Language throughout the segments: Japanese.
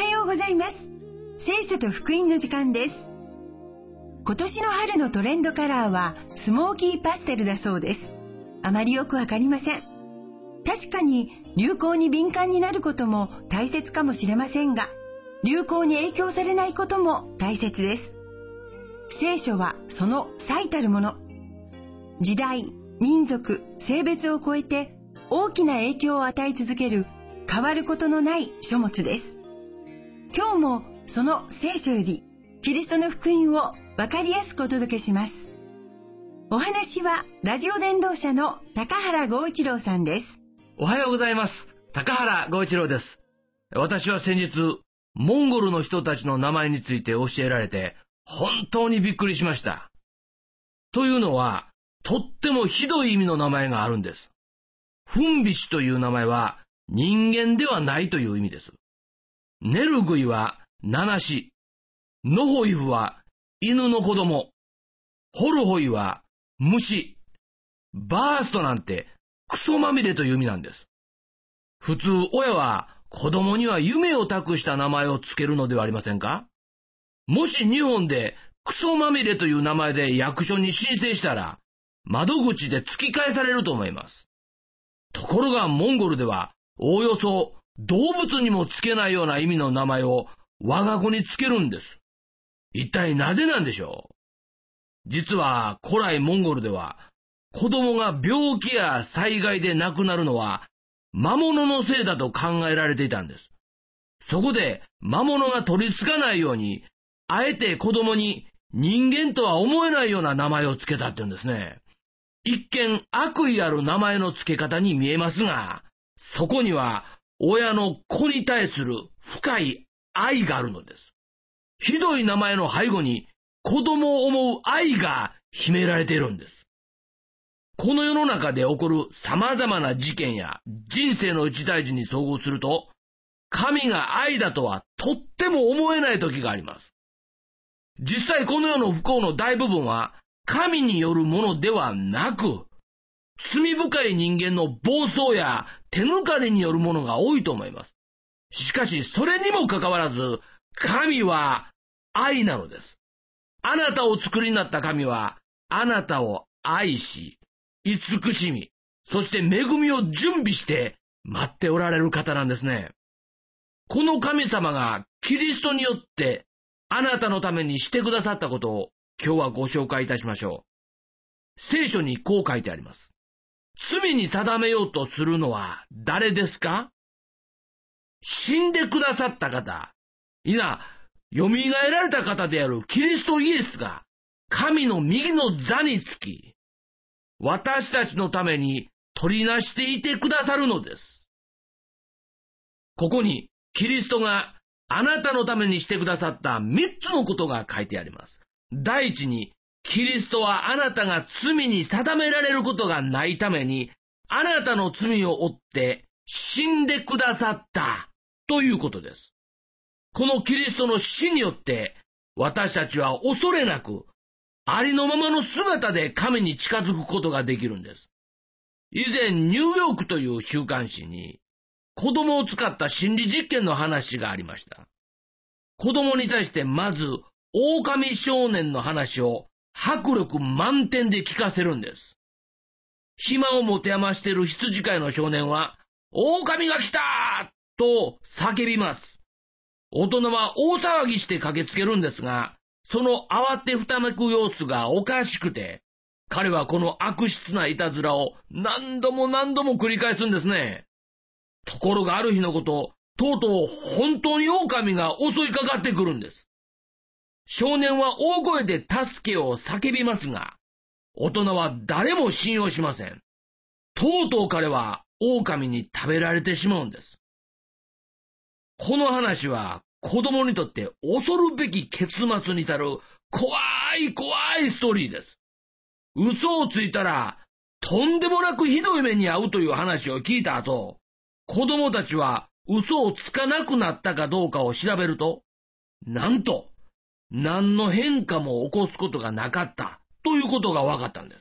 はようございます。聖書と福音の時間です。今年の春のトレンドカラーはスモーキーパステルだそうです。あまりよくわかりません。確かに流行に敏感になることも大切かもしれませんが、流行に影響されないことも大切です。聖書はその最たるもの。時代、民族、性別を超えて大きな影響を与え続ける変わることのない書物です。今日もその聖書よりキリストの福音をわかりやすくお届けします。お話はラジオ伝道者の高原剛一郎さんです。 おはようございます。高原剛一郎です。私は先日、モンゴルの人たちの名前について教えられて、本当にびっくりしました。というのは、とってもひどい意味の名前があるんです。フンビシという名前は人間ではないという意味です。ネルグイはナナシ、ノホイフは犬の子供、ホルホイは虫、バーストなんてクソまみれという意味なんです。普通親は子供には夢を託した名前をつけるのではありませんか？もし日本でクソまみれという名前で役所に申請したら、窓口で突き返されると思います。ところがモンゴルでは、おおよそ動物にもつけないような意味の名前を我が子につけるんです。一体なぜなんでしょう？実は古来モンゴルでは、子供が病気や災害で亡くなるのは魔物のせいだと考えられていたんです。そこで魔物が取り付かないように、あえて子供に人間とは思えないような名前をつけたって言うんですね。一見悪意ある名前の付け方に見えますが、そこには親の子に対する深い愛があるのです。ひどい名前の背後に子供を思う愛が秘められているんです。この世の中で起こる様々な事件や人生の一大事に遭遇すると、神が愛だとはとっても思えない時があります。実際この世の不幸の大部分は神によるものではなく、罪深い人間の暴走や手抜かりによるものが多いと思います。しかしそれにもかかわらず、神は愛なのです。あなたを作りになった神は、あなたを愛し、慈しみ、そして恵みを準備して待っておられる方なんですね。この神様がキリストによってあなたのためにしてくださったことを今日はご紹介いたしましょう。聖書にこう書いてあります。罪に定めようとするのは誰ですか？死んでくださった方、いや、蘇られた方であるキリストイエスが神の右の座につき、私たちのために取りなしていてくださるのです。ここにキリストがあなたのためにしてくださった3つのことが書いてあります。第一に、キリストはあなたが罪に定められることがないために、あなたの罪を負って死んでくださったということです。このキリストの死によって、私たちは恐れなく、ありのままの姿で神に近づくことができるんです。以前ニューヨークという週刊誌に、子供を使った心理実験の話がありました。子供に対してまず、狼少年の話を迫力満点で聞かせるんです。暇を持て余している羊飼いの少年は、狼が来たと叫びます。大人は大騒ぎして駆けつけるんですが、その慌てふためく様子がおかしくて、彼はこの悪質ないたずらを何度も何度も繰り返すんですね。ところがある日のこと、とうとう本当に狼が襲いかかってくるんです。少年は大声で助けを叫びますが、大人は誰も信用しません。とうとう彼は狼に食べられてしまうんです。この話は子供にとって恐るべき結末に至る怖い怖いストーリーです。嘘をついたらとんでもなくひどい目に遭うという話を聞いた後、子供たちは嘘をつかなくなったかどうかを調べると、なんと何の変化も起こすことがなかったということが分かったんです。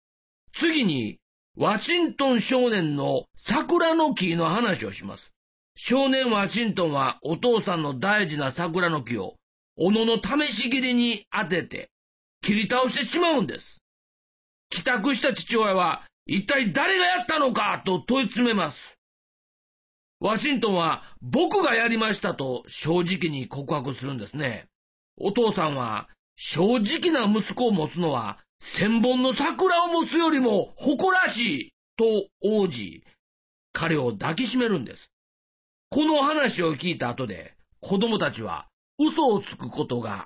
次にワシントン少年の桜の木の話をします。 少年ワシントンはお父さんの大事な桜の木を斧の試し切りに当てて切り倒してしまうんです。帰宅した父親は一体誰がやったのかと問い詰めます。ワシントンは僕がやりましたと正直に告白するんですね。お父さんは正直な息子を持つのは千本の桜を持つよりも誇らしいと応じ、彼を抱きしめるんです。この話を聞いた後で子供たちは嘘をつくことが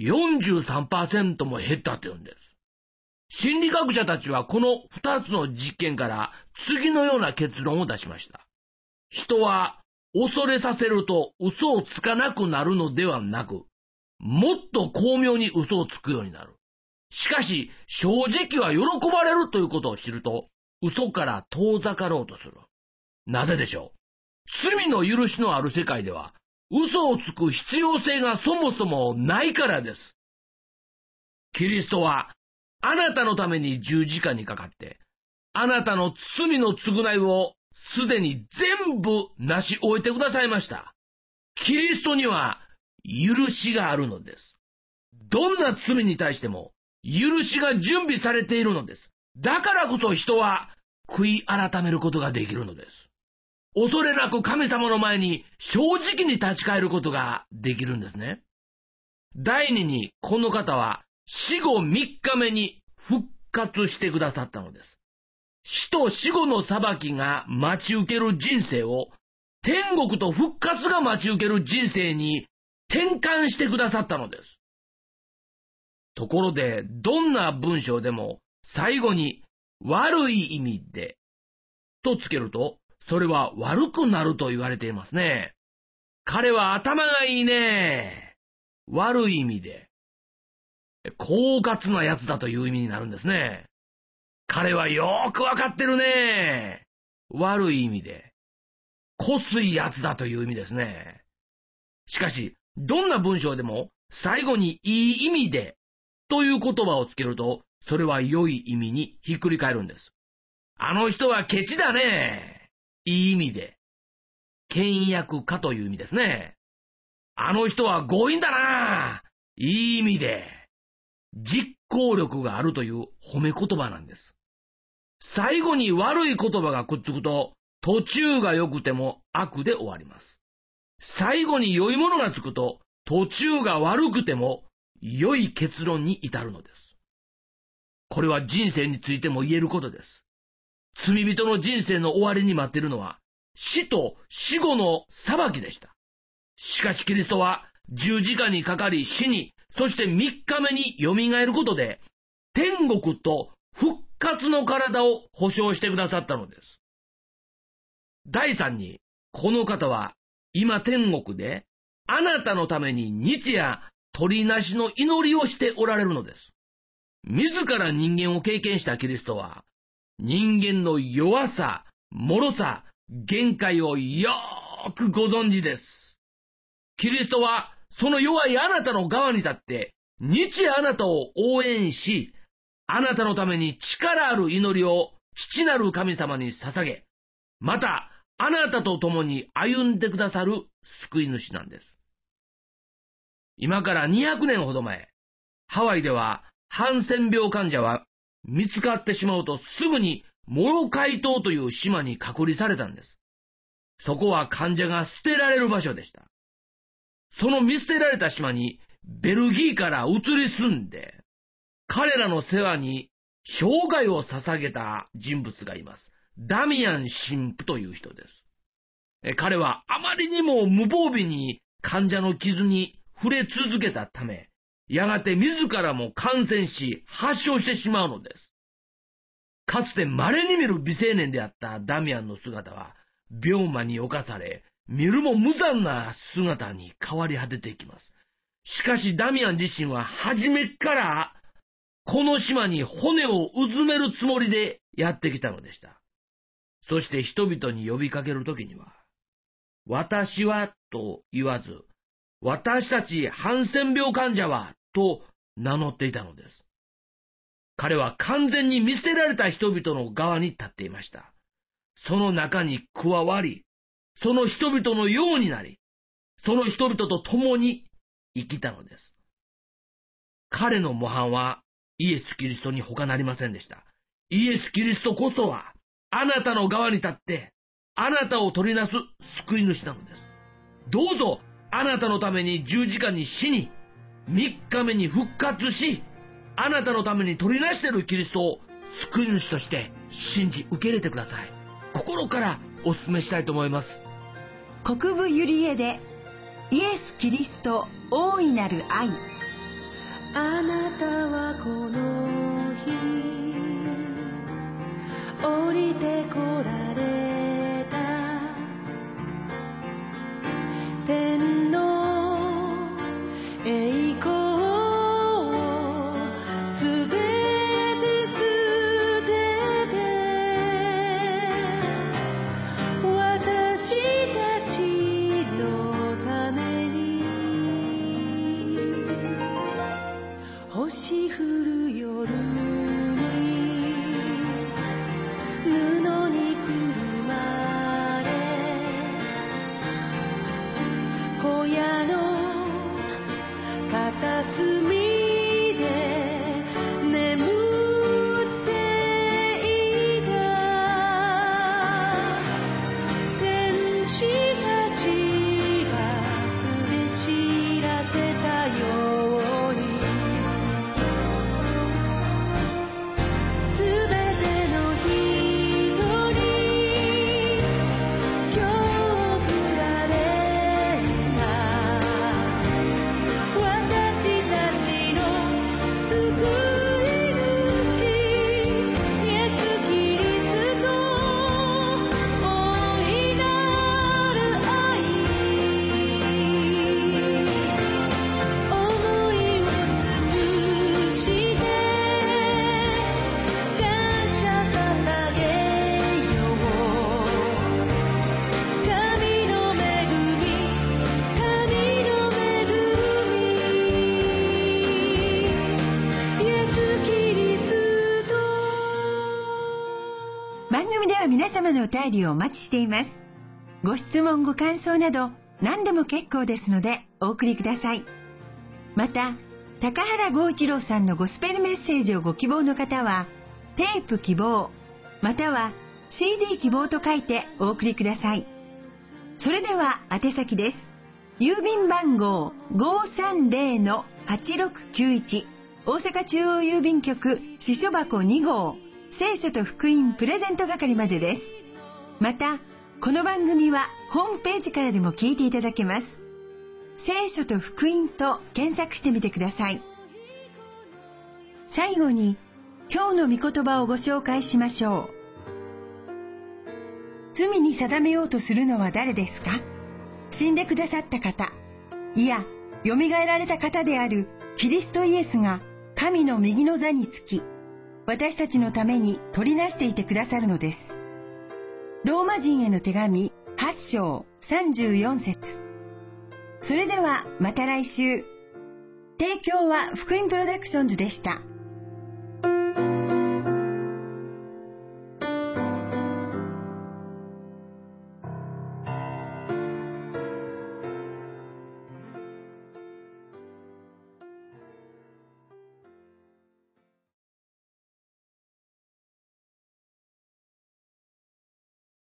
43% も減ったというんです。心理学者たちはこの2つの実験から次のような結論を出しました。人は恐れさせると嘘をつかなくなるのではなく、もっと巧妙に嘘をつくようになる。しかし、正直は喜ばれるということを知ると、嘘から遠ざかろうとする。なぜでしょう。罪の許しのある世界では、嘘をつく必要性がそもそもないからです。キリストは、あなたのために十字架にかかって、あなたの罪の償いをすでに全部成し終えてくださいました。キリストには許しがあるのです。どんな罪に対しても許しが準備されているのです。だからこそ人は悔い改めることができるのです。恐れなく神様の前に正直に立ち返ることができるんですね。第二に、この方は死後3日目に復活してくださったのです。死と死後の裁きが待ち受ける人生を天国と復活が待ち受ける人生に転換してくださったのです。ところで、どんな文章でも最後に悪い意味でとつけると、それは悪くなると言われていますね。彼は頭がいいね。悪い意味で。狡猾な奴だという意味になるんですね。彼はよーくわかってるね。悪い意味で。こすい奴だという意味ですね。しかし、どんな文章でも最後にいい意味でという言葉をつけると、それは良い意味にひっくり返るんです。あの人はケチだね。いい意味で。倹約家という意味ですね。あの人は強引だな。いい意味で。実行力があるという褒め言葉なんです。最後に悪い言葉がくっつくと、途中が良くても悪で終わります。最後に良いものがつくと、途中が悪くても良い結論に至るのです。これは人生についても言えることです。罪人の人生の終わりに待っているのは、死と死後の裁きでした。しかしキリストは十字架にかかり死に、そして3日目によみがえることで、天国と復活の体を保証してくださったのです。第三に、この方は今天国であなたのために日夜取りなしの祈りをしておられるのです。自ら人間を経験したキリストは、人間の弱さ、脆さ、限界をよーくご存知です。キリストはその弱いあなたの側に立って、日夜あなたを応援し、あなたのために力ある祈りを父なる神様に捧げ、またあなたと共に歩んでくださる救い主なんです。今から200年ほど前、ハワイではハンセン病患者は見つかってしまうとすぐにモロカイ島という島に隔離されたんです。そこは患者が捨てられる場所でした。その見捨てられた島にベルギーから移り住んで、彼らの世話に生涯を捧げた人物がいます。ダミアン神父という人です。彼はあまりにも無防備に患者の傷に触れ続けたため、やがて自らも感染し発症してしまうのです。かつて稀に見る美青年であったダミアンの姿は病魔に侵され、見るも無残な姿に変わり果てていきます。しかしダミアン自身は初めからこの島に骨をうずめるつもりでやってきたのでした。そして人々に呼びかけるときには、私はと言わず、私たちハンセン病患者はと名乗っていたのです。彼は完全に見捨てられた人々の側に立っていました。その中に加わり、 その人々のようになり、その人々と共に生きたのです。彼の模範はイエス・キリストに他なりませんでした。イエス・キリストこそは、あなたの側に立って、あなたを取りなす救い主なのです。どうぞ、あなたのために十字架に死に、3日目に復活し、あなたのために取りなしているキリストを救い主として信じ受け入れてください。心からお勧めしたいと思います。 国分ゆりえで、イエス・キリスト大いなる愛。 あなたはこの日降りてこられた天の栄光をすべて捨てて私たちのために星降る夜に布にくるまれ小屋の片隅で眠っていた天使たちが告げ知らせたように番組では皆様のお便りをお待ちしています。ご質問ご感想など何でも結構ですのでお送りください。また高原剛一郎さんのゴスペルメッセージをご希望の方はテープ希望または CD 希望と書いてお送りください。それでは宛先です。郵便番号 530-8691 大阪中央郵便局支所箱2号聖書と福音プレゼント係までです。またこの番組はホームページからでも聞いていただけます。聖書と福音と検索してみてください。最後に今日の御言葉をご紹介しましょう。罪に定めようとするのは誰ですか？死んでくださった方、いや、よみがえられた方であるキリストイエスが神の右の座につき、私たちのために取りなしていてくださるのです。ローマ人への手紙8章34節。それではまた来週。提供は福音プロダクションズでした。